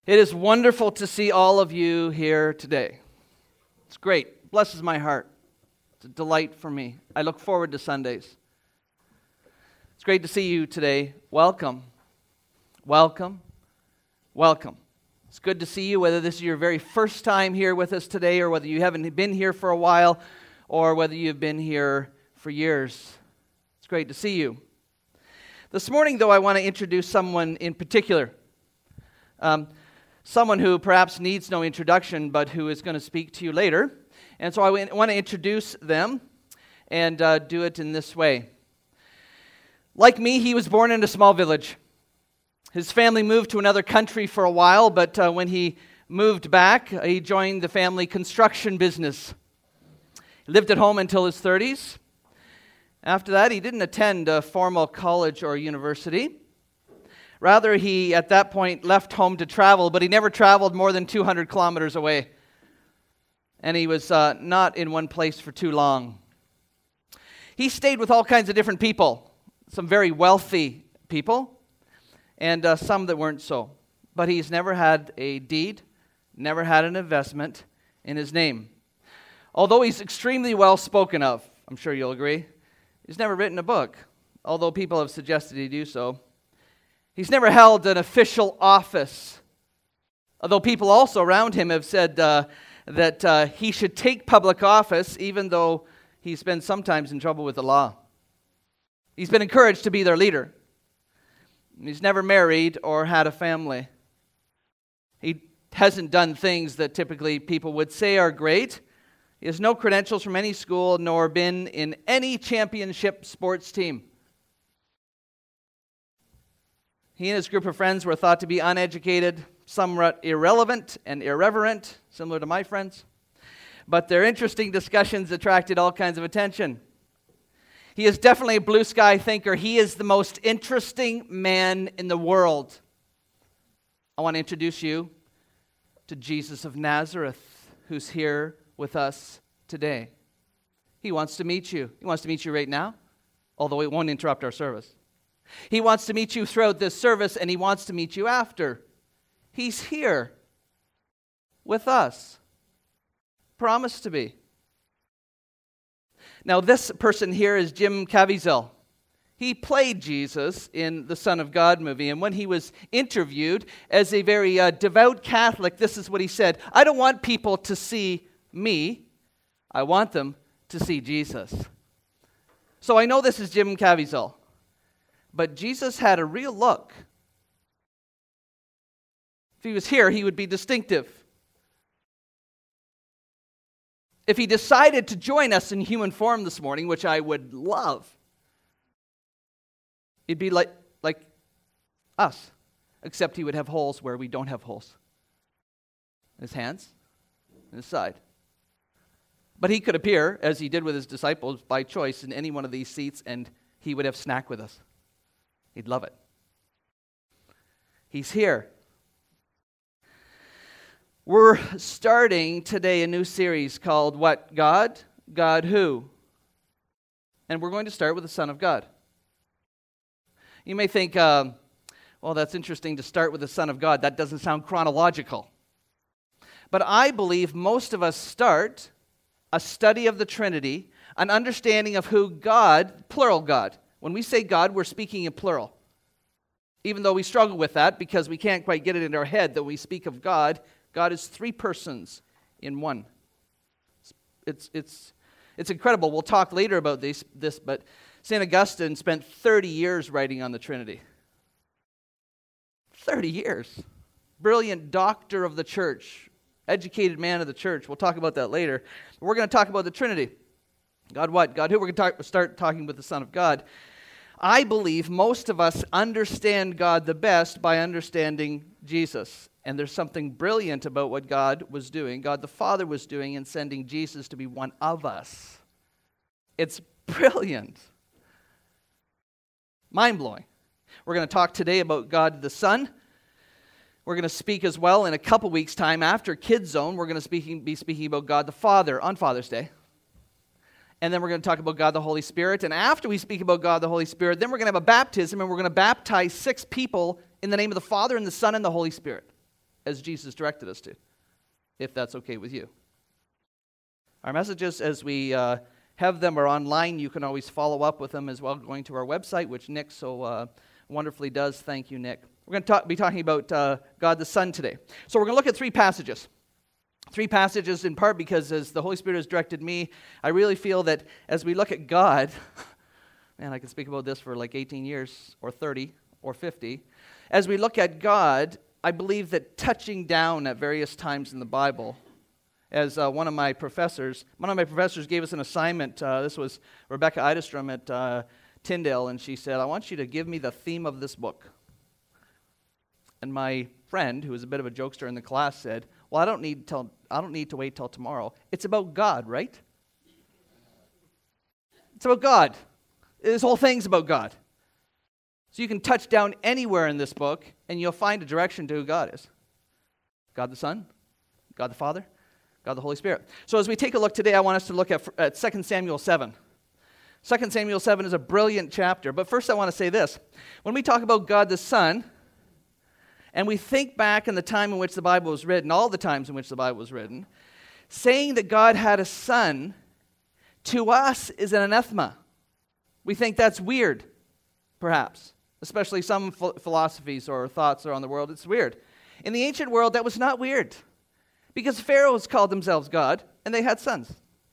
It is wonderful to see all of you here today. It's great. It blesses my heart. It's a delight for me. I look forward to Sundays. It's great to see you today. Welcome. Welcome. Welcome. It's good to see you, whether this is your very first time here with us today or whether you haven't been here for a while or whether you've been here for years. It's great to see you. This morning, though, I want to introduce someone in particular. Someone who perhaps needs no introduction, but who is going to speak to you later. And so I want to introduce them and do it in this way. Like me, he was born in a small village. His family moved to another country for a while, but when he moved back, he joined the family construction business. He lived at home until his 30s. After that, he didn't attend a formal college or university. Rather, he, at that point, left home to travel, but he never traveled more than 200 kilometers away. And he was not in one place for too long. He stayed with all kinds of different people, some very wealthy people, and some that weren't so. But he's never had a deed, never had an investment in his name. Although he's extremely well spoken of, I'm sure you'll agree, he's never written a book, although people have suggested he do so. He's never held an official office, although people also around him have said that he should take public office, even though he's been sometimes in trouble with the law. He's been encouraged to be their leader. He's never married or had a family. He hasn't done things that typically people would say are great. He has no credentials from any school, nor been in any championship sports team. He and his group of friends were thought to be uneducated, somewhat irrelevant and irreverent, similar to my friends. But their interesting discussions attracted all kinds of attention. He is definitely a blue sky thinker. He is the most interesting man in the world. I want to introduce you to Jesus of Nazareth, who's here with us today. He wants to meet you. He wants to meet you right now, although it won't interrupt our service. He wants to meet you throughout this service, and he wants to meet you after. He's here with us. Promised to be. Now, this person here is Jim Caviezel. He played Jesus in the Son of God movie, and when he was interviewed as a very devout Catholic, this is what he said: "I don't want people to see me. I want them to see Jesus." So I know this is Jim Caviezel. But Jesus had a real look. If he was here, he would be distinctive. If he decided to join us in human form this morning, which I would love, it'd be like us, except he would have holes where we don't have holes. In his hands, in his side. But he could appear, as he did with his disciples, by choice in any one of these seats, and he would have snack with us. He'd love it. He's here. We're starting today a new series called What? God? God Who? And we're going to start with the Son of God. You may think, well, that's interesting to start with the Son of God. That doesn't sound chronological. But I believe most of us start a study of the Trinity, an understanding of who God, plural God. When we say God, we're speaking in plural. Even though we struggle with that because we can't quite get it in our head that we speak of God, God is three persons in one. It's incredible. We'll talk later about this, but St. Augustine spent 30 years writing on the Trinity. 30 years. Brilliant doctor of the church, educated man of the church. We'll talk about that later. But we're going to talk about the Trinity. God what? God who? We're going to start talking with the Son of God. I believe most of us understand God the best by understanding Jesus. And there's something brilliant about what God was doing, God the Father was doing in sending Jesus to be one of us. It's brilliant. Mind-blowing. We're going to talk today about God the Son. We're going to speak as well in a couple weeks' time after Kids Zone. We're going to be speaking about God the Father on Father's Day. And then we're going to talk about God the Holy Spirit. And after we speak about God the Holy Spirit, then we're going to have a baptism, and we're going to baptize 6 people in the name of the Father and the Son and the Holy Spirit. as Jesus directed us to, if that's okay with you. Our messages, as we have them, are online. You can always follow up with them as well, going to our website, which Nick so wonderfully does. Thank you, Nick. We're going to be talking about God the Son today. So we're going to look at three passages. Three passages in part because as the Holy Spirit has directed me, I really feel that as we look at God, man, I could speak about this for like 18 years or 30 or 50. As we look at God, I believe that touching down at various times in the Bible, as one of my professors gave us an assignment. This was Rebecca Idestrom at Tyndale, and she said, I want you to give me the theme of this book. And my friend, who was a bit of a jokester in the class, said, well, I don't need to wait till tomorrow. It's about God, right? It's about God. This whole thing's about God. So you can touch down anywhere in this book, and you'll find a direction to who God is. God the Son, God the Father, God the Holy Spirit. So as we take a look today, I want us to look at 2 Samuel 7. 2 Samuel 7 is a brilliant chapter. But first I want to say this. When we talk about God the Son, and we think back in the time in which the Bible was written, all the times in which the Bible was written, saying that God had a son, to us is an anathema. We think that's weird, perhaps, especially some philosophies or thoughts around the world. It's weird. In the ancient world, that was not weird, because pharaohs called themselves God, and they had sons.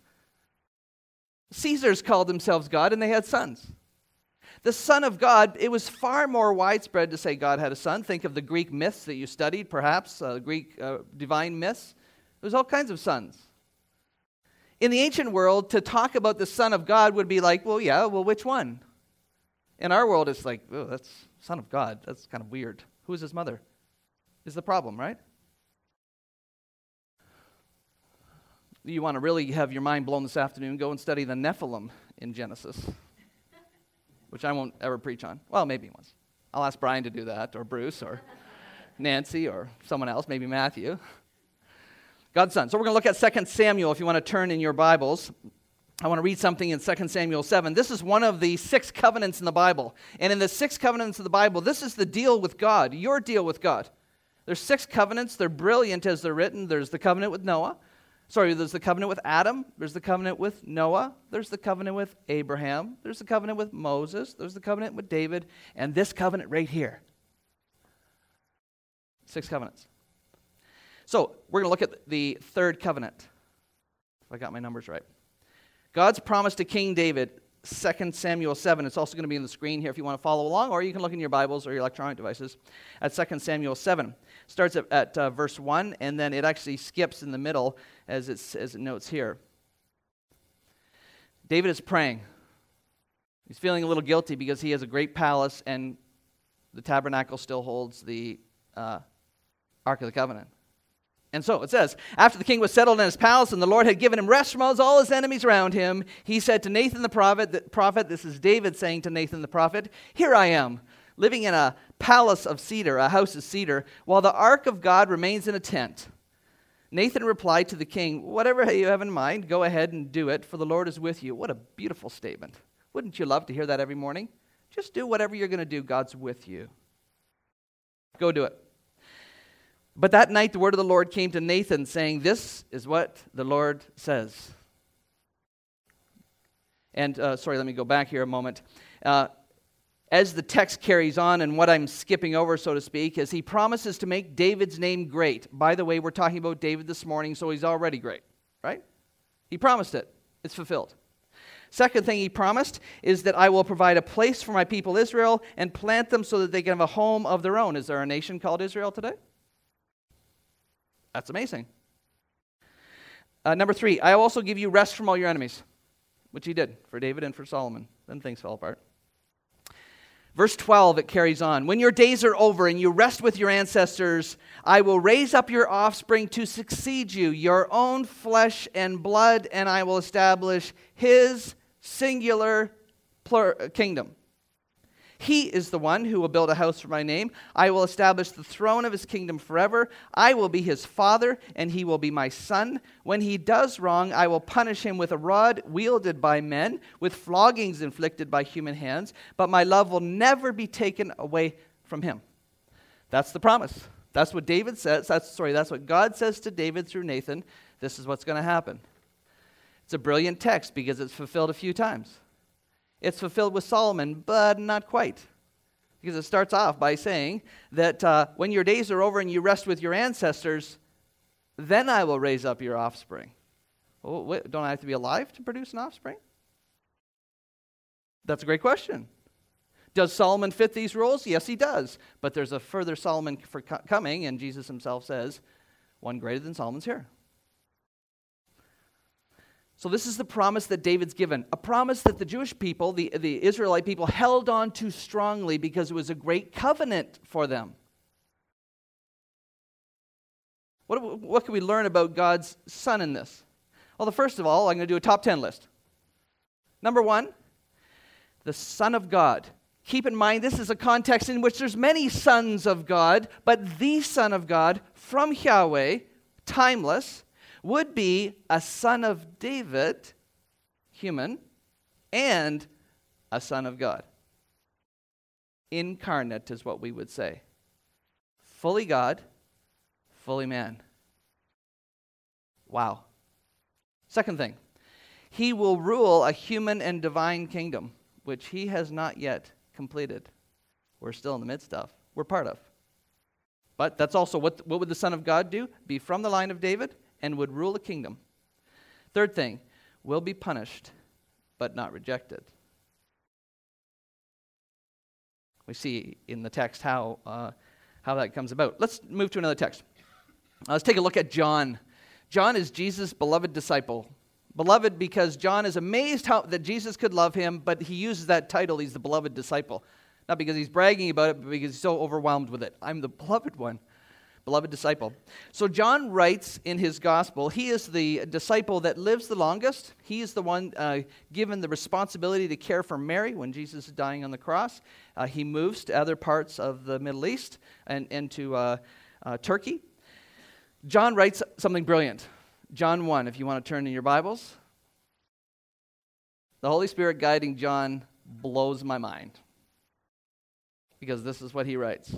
Caesars called themselves God, and they had sons. The Son of God, it was far more widespread to say God had a son. Think of the Greek myths that you studied, perhaps, Greek divine myths. There's all kinds of sons. In the ancient world, to talk about the Son of God would be like, well, which one? In our world, it's like, oh, that's Son of God. That's kind of weird. Who is his mother? Is the problem, right? You want to really have your mind blown this afternoon, go and study the Nephilim in Genesis, which I won't ever preach on. Well, maybe once. I'll ask Brian to do that, or Bruce, or Nancy, or someone else, maybe Matthew. God's Son. So we're going to look at 2 Samuel, if you want to turn in your Bibles. I want to read something in 2 Samuel 7. This is one of the 6 covenants in the Bible. And in the 6 covenants of the Bible, this is the deal with God, your deal with God. There's 6 covenants. They're brilliant as they're written. There's the covenant with Noah. There's the covenant with Adam. There's the covenant with Noah. There's the covenant with Abraham. There's the covenant with Moses. There's the covenant with David. And this covenant right here. 6 covenants. So we're going to look at the 3rd covenant, if I got my numbers right. God's promise to King David, 2 Samuel 7. It's also going to be on the screen here if you want to follow along, or you can look in your Bibles or your electronic devices at 2 Samuel 7. Starts at verse 1, and then it actually skips in the middle as it notes here. David is praying. He's feeling a little guilty because he has a great palace, and the tabernacle still holds the Ark of the Covenant. And so it says, after the king was settled in his palace and the Lord had given him rest from all his enemies around him, he said to Nathan the prophet, this is David saying to Nathan the prophet, here I am, living in a palace of cedar, a house of cedar, while the ark of God remains in a tent. Nathan replied to the king, whatever you have in mind, go ahead and do it, for the Lord is with you. What a beautiful statement. Wouldn't you love to hear that every morning? Just do whatever you're going to do. God's with you. Go do it. But that night the word of the Lord came to Nathan, saying, this is what the Lord says. And, let me go back here a moment. As the text carries on, and what I'm skipping over, so to speak, is he promises to make David's name great. By the way, we're talking about David this morning, so he's already great, right? He promised it. It's fulfilled. Second thing he promised is that I will provide a place for my people Israel and plant them so that they can have a home of their own. Is there a nation called Israel today? That's amazing. Number 3, I will also give you rest from all your enemies, which he did for David and for Solomon. Then things fell apart. Verse 12, it carries on. When your days are over and you rest with your ancestors, I will raise up your offspring to succeed you, your own flesh and blood, and I will establish his singular kingdom. He is the one who will build a house for my name. I will establish the throne of his kingdom forever. I will be his father, and he will be my son. When he does wrong, I will punish him with a rod wielded by men, with floggings inflicted by human hands. But my love will never be taken away from him. That's the promise. That's what David says. That's what God says to David through Nathan. This is what's going to happen. It's a brilliant text because it's fulfilled a few times. It's fulfilled with Solomon, but not quite. Because it starts off by saying that when your days are over and you rest with your ancestors, then I will raise up your offspring. Oh, wait, don't I have to be alive to produce an offspring? That's a great question. Does Solomon fit these rules? Yes, he does. But there's a further Solomon coming, and Jesus himself says, one greater than Solomon's here. So this is the promise that David's given, a promise that the Jewish people, the Israelite people, held on to strongly because it was a great covenant for them. What can we learn about God's Son in this? Well, first of all, I'm going to do a top 10 list. Number 1, the Son of God. Keep in mind, this is a context in which there's many sons of God, but the Son of God from Yahweh, timeless, would be a son of David, human, and a son of God. Incarnate is what we would say. Fully God, fully man. Wow. Second thing, he will rule a human and divine kingdom, which he has not yet completed. We're still in the midst of. We're part of. But that's also what would the Son of God do? Be from the line of David and would rule a kingdom. Third thing, will be punished, but not rejected. We see in the text how that comes about. Let's move to another text. Let's take a look at John. John is Jesus' beloved disciple. Beloved because John is amazed that Jesus could love him, but he uses that title, he's the beloved disciple. Not because he's bragging about it, but because he's so overwhelmed with it. I'm the beloved one. Beloved disciple. So John writes in his gospel, he is the disciple that lives the longest. He is the one given the responsibility to care for Mary when Jesus is dying on the cross. He moves to other parts of the Middle East and to Turkey. John writes something brilliant. John 1, if you want to turn in your Bibles. The Holy Spirit guiding John blows my mind. Because this is what he writes.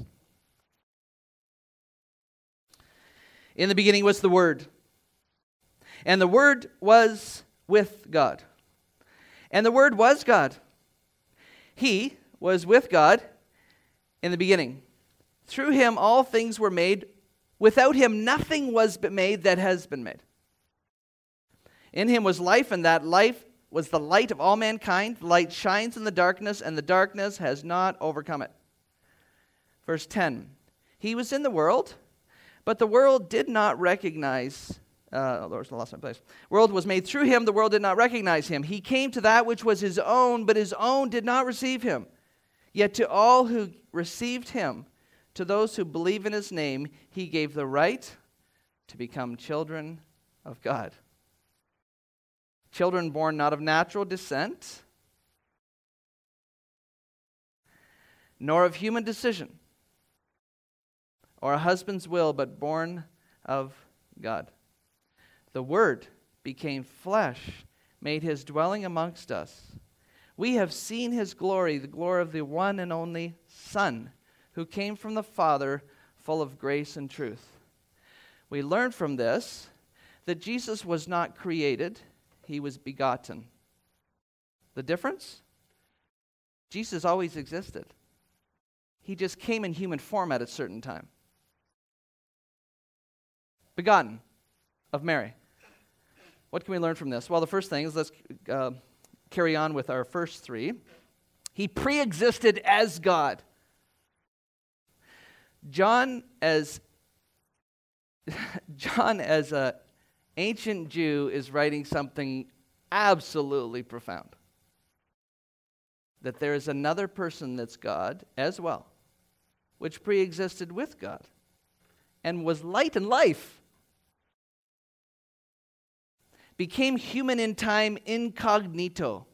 In the beginning was the Word, and the Word was with God, and the Word was God. He was with God in the beginning. Through him all things were made. Without him nothing was made that has been made. In him was life, and that life was the light of all mankind. The light shines in the darkness, and the darkness has not overcome it. Verse 10, he was in the world, but the world did not recognize, world was made through him, the world did not recognize him. He came to that which was his own, but his own did not receive him. Yet to all who received him, to those who believe in his name, he gave the right to become children of God. Children born not of natural descent, nor of human decision, or a husband's will, but born of God. The Word became flesh, made his dwelling amongst us. We have seen his glory, the glory of the one and only Son, who came from the Father, full of grace and truth. We learn from this that Jesus was not created, he was begotten. The difference? Jesus always existed. He just came in human form at a certain time. Begotten of Mary. What can we learn from this? Well, the first thing is let's carry on with our first three. He pre-existed as God. John, as an ancient Jew, is writing something absolutely profound. That there is another person that's God as well, which pre-existed with God and was light and life. Became human in time incognito.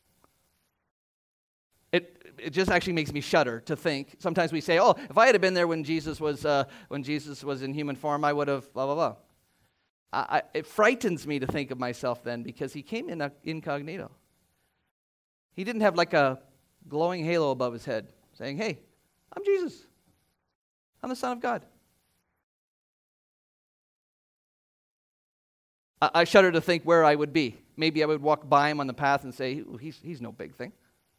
It just actually makes me shudder to think. Sometimes we say, "Oh, if I had been there when Jesus was in human form, I would have blah blah blah." It frightens me to think of myself then because he came in incognito. He didn't have like a glowing halo above his head saying, "Hey, I'm Jesus. I'm the Son of God." I shudder to think where I would be. Maybe I would walk by him on the path and say, he's no big thing.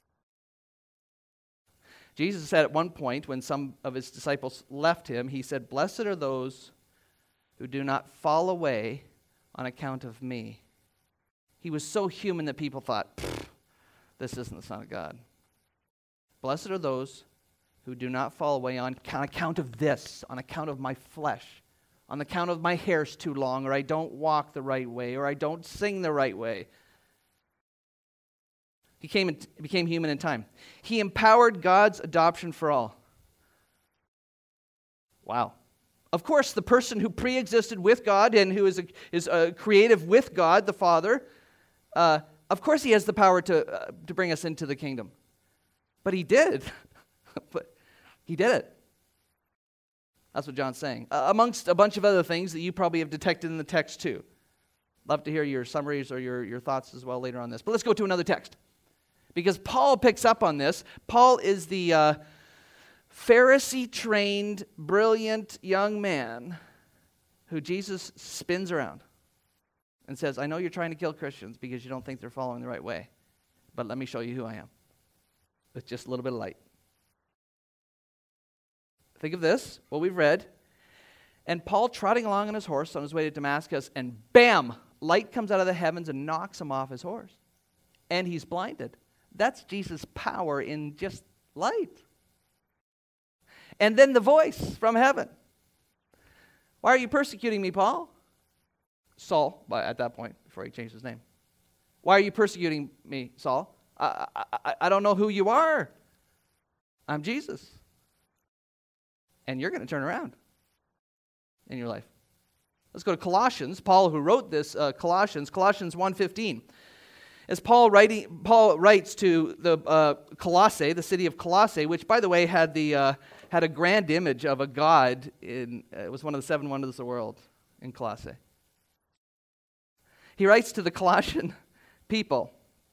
Jesus said at one point when some of his disciples left him, he said, "Blessed are those who do not fall away on account of me." He was so human that people thought, this isn't the Son of God. Blessed are those who do not fall away on account of this, on account of my flesh, on account of my hair's too long, or I don't walk the right way, or I don't sing the right way. He became human in time. He empowered God's adoption for all. Wow. Of course, the person who pre-existed with God and who is creative with God, the Father, of course he has the power to bring us into the kingdom. But he did. But he did it. That's what John's saying. Amongst a bunch of other things that you probably have detected in the text too. Love to hear your summaries or your thoughts as well later on this. But let's go to another text. Because Paul picks up on this. Paul is the Pharisee-trained, brilliant young man who Jesus spins around and says, "I know you're trying to kill Christians because you don't think they're following the right way, but let me show you who I am with just a little bit of light." Think of this, what we've read. And Paul trotting along on his horse on his way to Damascus, and bam, light comes out of the heavens and knocks him off his horse. And he's blinded. That's Jesus' power in just light. And then the voice from heaven. "Why are you persecuting me, Paul?" Saul, at that point, before he changed his name. "Why are you persecuting me, Saul? I don't know who you are. I'm Jesus. And you're going to turn around in your life." Let's go to Colossians. Paul, who wrote this, Colossians 1:15. As Paul writes to the Colossae, the city of Colossae, which, by the way, had a grand image of a god. It was one of the 7 wonders of the world in Colossae. He writes to the Colossian people.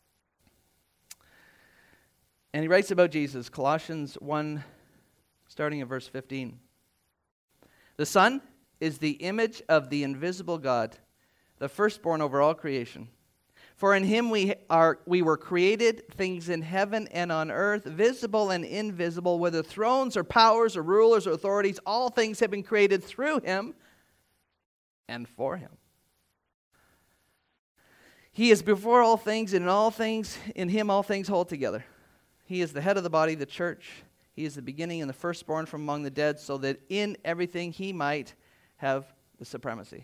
And he writes about Jesus, Colossians 1, starting at verse 15. "The Son is the image of the invisible God, the firstborn over all creation. For in him we were created, things in heaven and on earth, visible and invisible, whether thrones or powers or rulers or authorities, all things have been created through him and for him. He is before all things, and in him all things hold together. He is the head of the body, the church. He is the beginning and the firstborn from among the dead, so that in everything he might have the supremacy.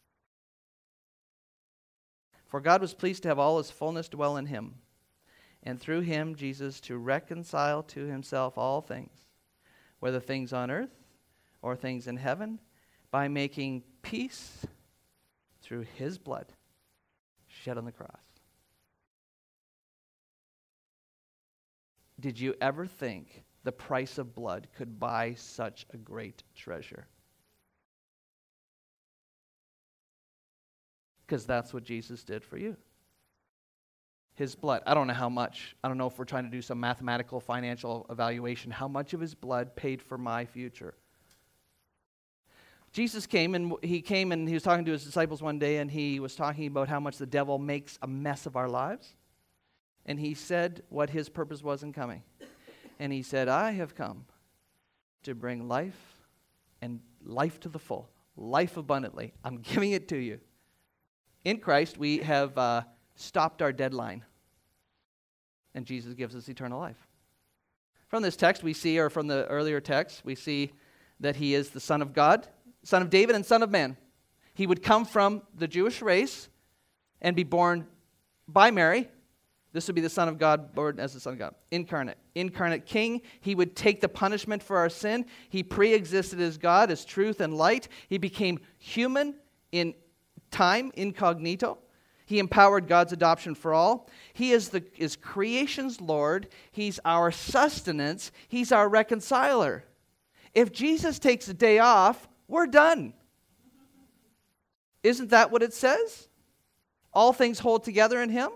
For God was pleased to have all his fullness dwell in him, and through him, Jesus, to reconcile to himself all things, whether things on earth or things in heaven, by making peace through his blood shed on the cross." Did you ever think the price of blood could buy such a great treasure? Because that's what Jesus did for you. His blood. I don't know how much. I don't know if we're trying to do some mathematical, financial evaluation. How much of his blood paid for my future? Jesus came and he was talking to his disciples one day, and he was talking about how much the devil makes a mess of our lives. And he said what his purpose was in coming. And he said, "I have come to bring life, and life to the full, life abundantly. I'm giving it to you." In Christ, we have stopped our deadline, and Jesus gives us eternal life. From this text, we see, or from the earlier text, we see that he is the Son of God, Son of David, and Son of Man. He would come from the Jewish race and be born by Mary. This would be the Son of God, born as the Son of God, incarnate King. He would take the punishment for our sin. He pre-existed as God, as truth and light. He became human in time, incognito. He empowered God's adoption for all. He is creation's Lord. He's our sustenance. He's our reconciler. If Jesus takes a day off, we're done. Isn't that what it says? All things hold together in him.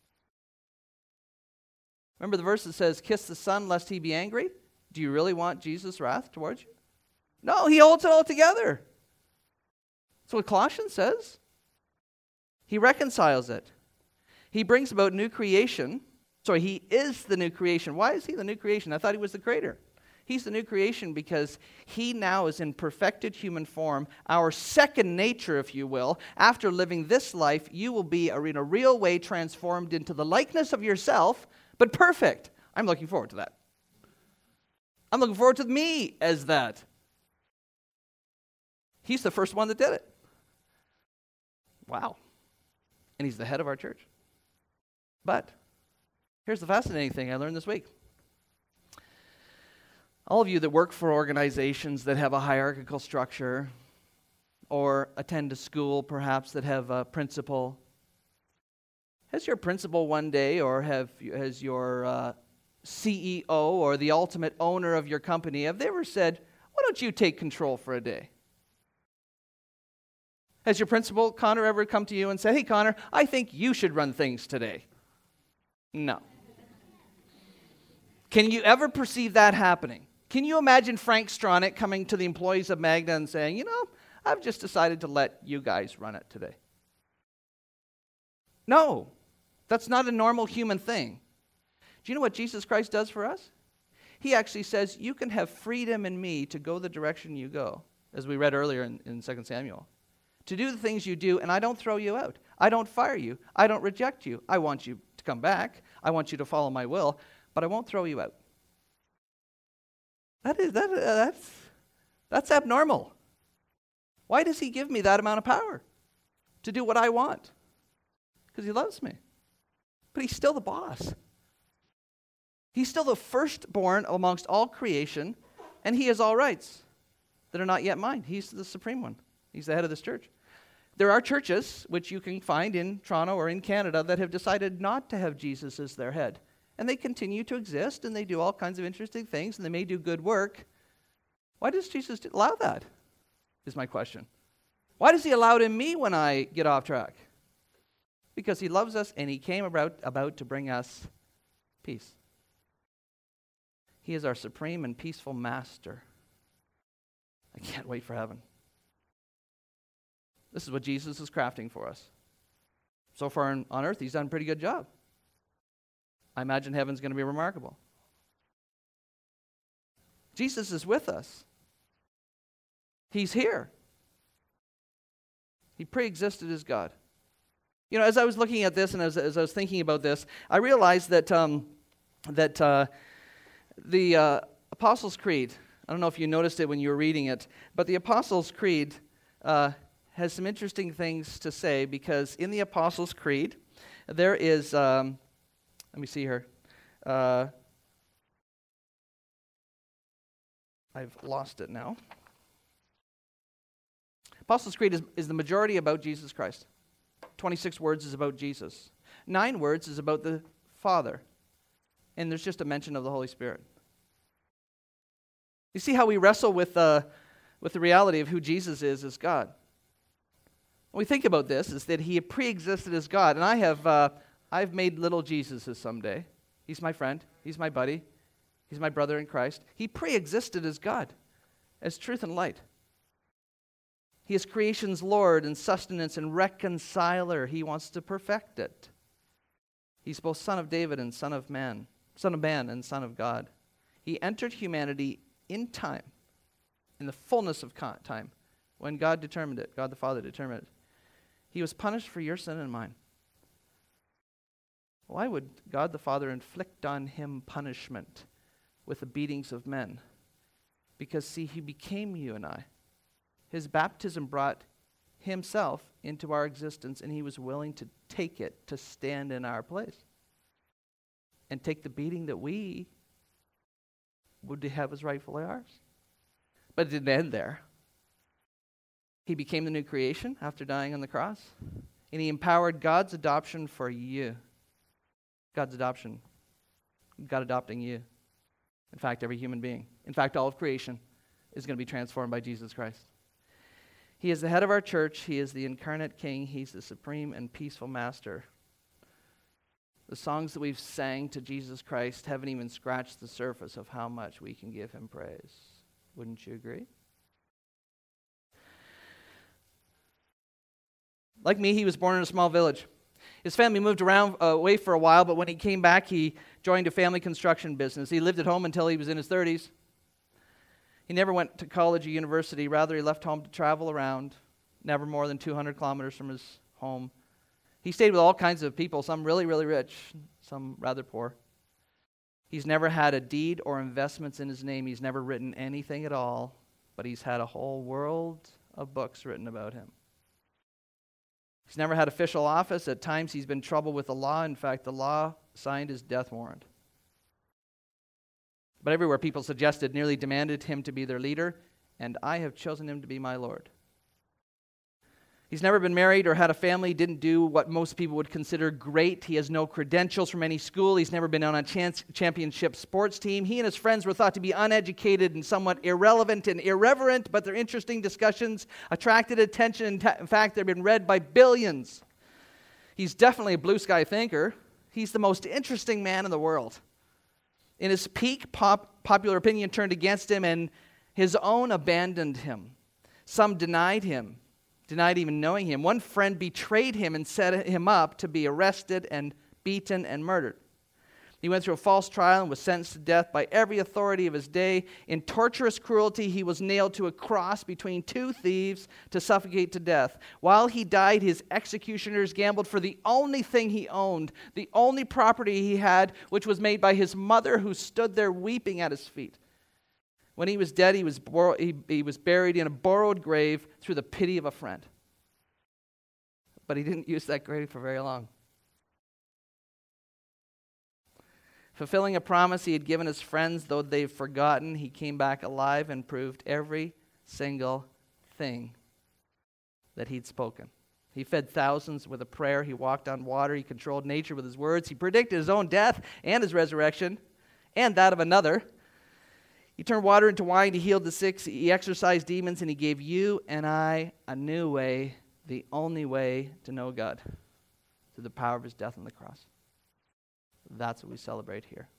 Remember the verse that says, "Kiss the Son lest he be angry"? Do you really want Jesus' wrath towards you? No, he holds it all together. That's what Colossians says. He reconciles it. He brings about new creation. Sorry, he is the new creation. Why is he the new creation? I thought he was the creator. He's the new creation because he now is in perfected human form, our second nature, if you will. After living this life, you will be in a real way transformed into the likeness of yourself, but perfect. I'm looking forward to that. I'm looking forward to me as that. He's the first one that did it. Wow. And he's the head of our church. But here's the fascinating thing I learned this week. All of you that work for organizations that have a hierarchical structure or attend a school perhaps that have a principal, has your principal one day or has your CEO or the ultimate owner of your company, have they ever said, why don't you take control for a day? Has your principal, Connor, ever come to you and said, hey, Connor, I think you should run things today? No. Can you ever perceive that happening? Can you imagine Frank Stronach coming to the employees of Magna and saying, I've just decided to let you guys run it today? No, that's not a normal human thing. Do you know what Jesus Christ does for us? He actually says, you can have freedom in me to go the direction you go, as we read earlier in 2 Samuel. To do the things you do, and I don't throw you out. I don't fire you. I don't reject you. I want you to come back. I want you to follow my will, but I won't throw you out. That's abnormal. Why does he give me that amount of power to do what I want? Because he loves me. But he's still the boss. He's still the firstborn amongst all creation, and he has all rights that are not yet mine. He's the supreme one. He's the head of this church. There are churches, which you can find in Toronto or in Canada, that have decided not to have Jesus as their head. And they continue to exist, and they do all kinds of interesting things, and they may do good work. Why does Jesus allow that, is my question. Why does he allow it in me when I get off track? Because he loves us, and he came about to bring us peace. He is our supreme and peaceful master. I can't wait for heaven. This is what Jesus is crafting for us. So far on earth, he's done a pretty good job. I imagine heaven's going to be remarkable. Jesus is with us. He's here. He pre-existed as God. As I was looking at this and as I was thinking about this, I realized that the Apostles' Creed, I don't know if you noticed it when you were reading it, but the Apostles' Creed has some interesting things to say, because in the Apostles' Creed, there is... let me see here. I've lost it now. Apostles' Creed is the majority about Jesus Christ. 26 words is about Jesus. 9 words is about the Father. And there's just a mention of the Holy Spirit. You see how we wrestle with the reality of who Jesus is as God. When we think about this, is that he pre-existed as God. And I've made little Jesuses someday. He's my friend. He's my buddy. He's my brother in Christ. He pre-existed as God, as truth and light. He is creation's Lord and sustenance and reconciler. He wants to perfect it. He's both Son of David and Son of Man and Son of God. He entered humanity in time, in the fullness of time, when God determined it, God the Father determined it. He was punished for your sin and mine. Why would God the Father inflict on him punishment with the beatings of men? Because, see, he became you and I. His baptism brought himself into our existence, and he was willing to take it to stand in our place and take the beating that we would have as rightfully ours. But it didn't end there. He became the new creation after dying on the cross, and he empowered God's adoption for you. God's adoption. God adopting you. In fact, every human being. In fact, all of creation is going to be transformed by Jesus Christ. He is the head of our church. He is the incarnate King. He's the supreme and peaceful master. The songs that we've sang to Jesus Christ haven't even scratched the surface of how much we can give him praise. Wouldn't you agree? Like me, he was born in a small village. His family moved around away for a while, but when he came back, he joined a family construction business. He lived at home until he was in his 30s. He never went to college or university. Rather, he left home to travel around, never more than 200 kilometers from his home. He stayed with all kinds of people, some really, really rich, some rather poor. He's never had a deed or investments in his name. He's never written anything at all, but he's had a whole world of books written about him. He's never had official office. At times he's been in trouble with the law. In fact, the law signed his death warrant. But everywhere people suggested, nearly demanded him to be their leader, and I have chosen him to be my Lord. He's never been married or had a family, didn't do what most people would consider great. He has no credentials from any school. He's never been on a championship sports team. He and his friends were thought to be uneducated and somewhat irrelevant and irreverent, but their interesting discussions attracted attention. In fact, they've been read by billions. He's definitely a blue sky thinker. He's the most interesting man in the world. In his peak, popular opinion turned against him, and his own abandoned him. Some denied him. Denied even knowing him. One friend betrayed him and set him up to be arrested and beaten and murdered. He went through a false trial and was sentenced to death by every authority of his day. In torturous cruelty, he was nailed to a cross between two thieves to suffocate to death. While he died, his executioners gambled for the only thing he owned, the only property he had, which was made by his mother, who stood there weeping at his feet. When he was dead, he was buried in a borrowed grave through the pity of a friend. But he didn't use that grave for very long. Fulfilling a promise he had given his friends, though they've forgotten, he came back alive and proved every single thing that he'd spoken. He fed thousands with a prayer. He walked on water. He controlled nature with his words. He predicted his own death and his resurrection and that of another. He turned water into wine, he healed the sick, he exorcised demons, and he gave you and I a new way, the only way to know God, through the power of his death on the cross. That's what we celebrate here.